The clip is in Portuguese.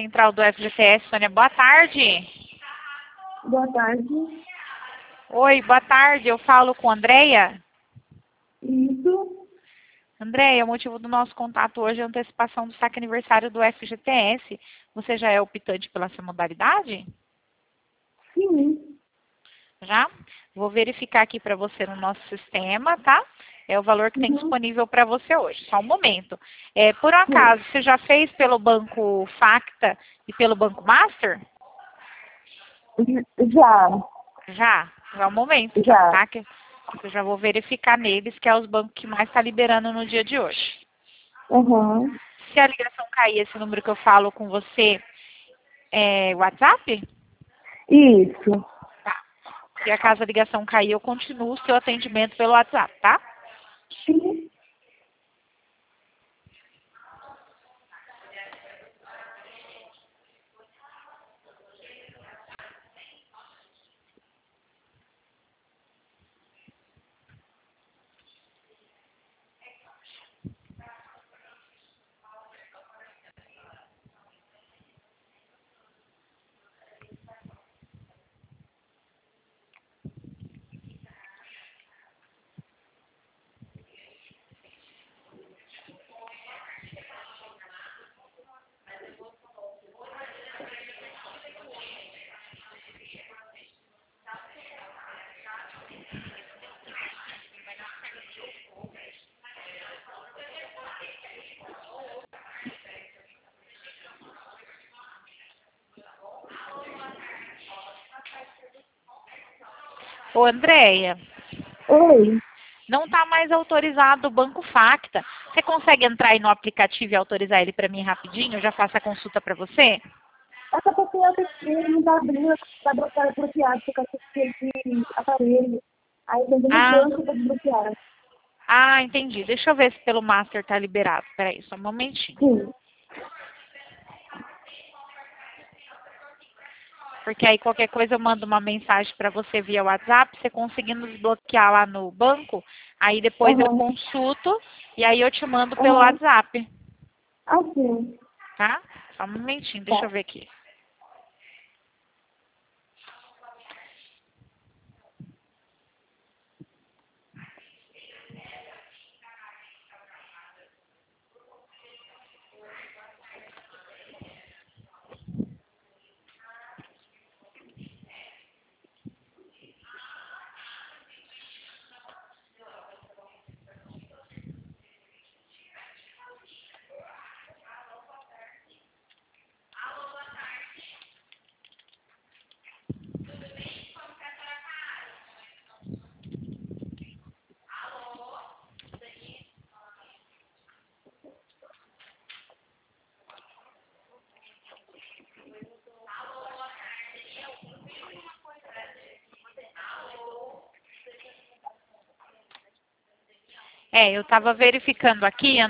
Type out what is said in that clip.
central do FGTS. Sônia, boa tarde. Boa tarde. Oi, boa tarde. Eu falo com a Andréia. Isso? Andréia, o motivo do nosso contato hoje é a antecipação do saque aniversário do FGTS. Você já é optante pela essa modalidade? Sim. Já? Vou verificar aqui para você no nosso sistema, tá? É o valor que tem disponível para você hoje. Só um momento. Por acaso, você já fez pelo Banco Facta e pelo Banco Master? Já. Já? Já é um momento, Já. tá? Que eu já vou verificar neles, que é os bancos que mais está liberando no dia de hoje. Uhum. Se a ligação cair, esse número que eu falo com você é WhatsApp? Isso. Tá. Se a caso a ligação cair, eu continuo o seu atendimento pelo WhatsApp, tá? Sim. Ô, Andréia, Oi. não está mais autorizado o Banco Facta. Você consegue entrar aí no aplicativo e autorizar ele para mim rapidinho? Eu já faço a consulta para você? Essa pessoa não tá abrindo, tá bloqueado por causa de aparelho. Aí tem no Ah, banco para desbloquear. entendi. Deixa eu ver se pelo Master tá liberado. Peraí, só um momentinho. Sim. Porque aí qualquer coisa eu mando uma mensagem para você via WhatsApp, você conseguindo desbloquear lá no banco, aí depois eu Uhum. consulto e aí eu te mando pelo Uhum. WhatsApp, Assim. tá? Só um momentinho, deixa eu Tá. ver aqui. Eu estava verificando aqui,